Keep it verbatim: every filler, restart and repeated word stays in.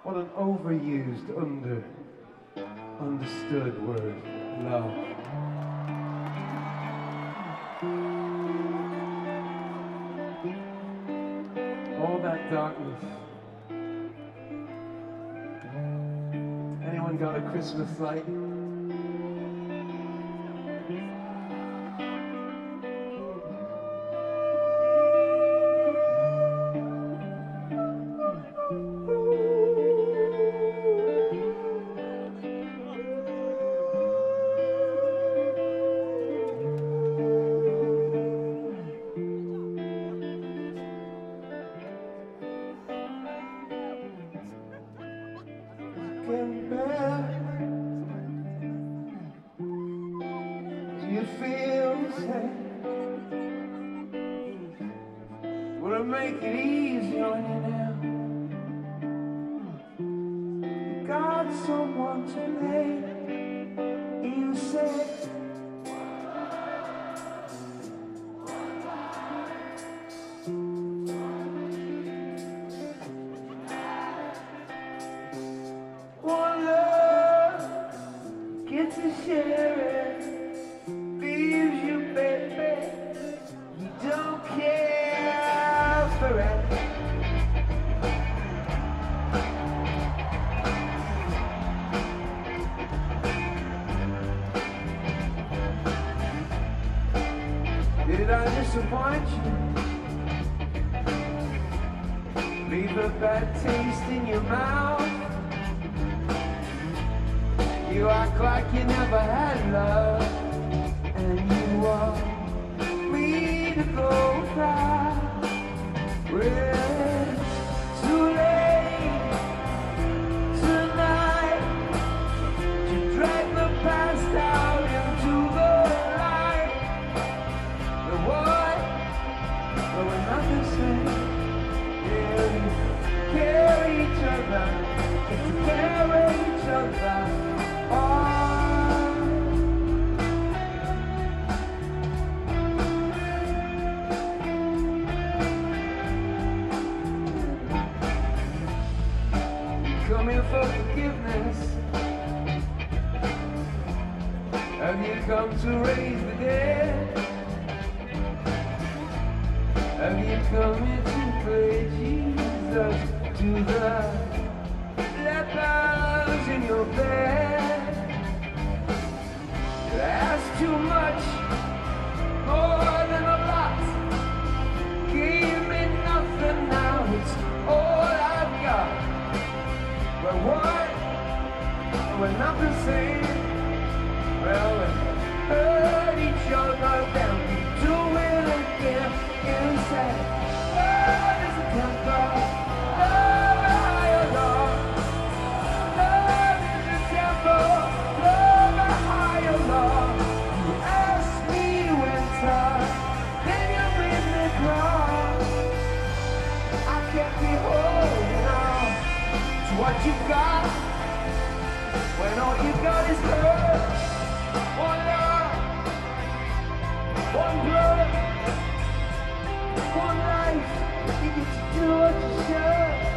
What an overused, under, understood word, love. All that darkness. Anyone got a Christmas light? Getting better. Do you feel the same? Will it make it easy on you now? You got someone to blame. You said one love gets to share it, leaves you, baby. You don't care for it. Did I disappoint you? Leave a bad taste in your mouth? You act like you never had love, and you want me to go fast. Well, it's too late tonight to drag the past out into the light. The what? Well, we're not the same. Yeah, we carry each other, get to carry each other. Come here for forgiveness. Have you come to raise the dead? Have you come here to pray Jesus to the lepers in your bed? That's too much, more than a lot. Give me nothing now, it's all I've got. We're one, we're not the same. Well, we hurt each other, then we do it again. Inside, love is a temper, love a higher law. Love is a temper, love a higher law. You ask me when time, then you make me cry. I can't be holding on to what you got, when all you got is hurt. One love, one blood, one life. You get to do what you should.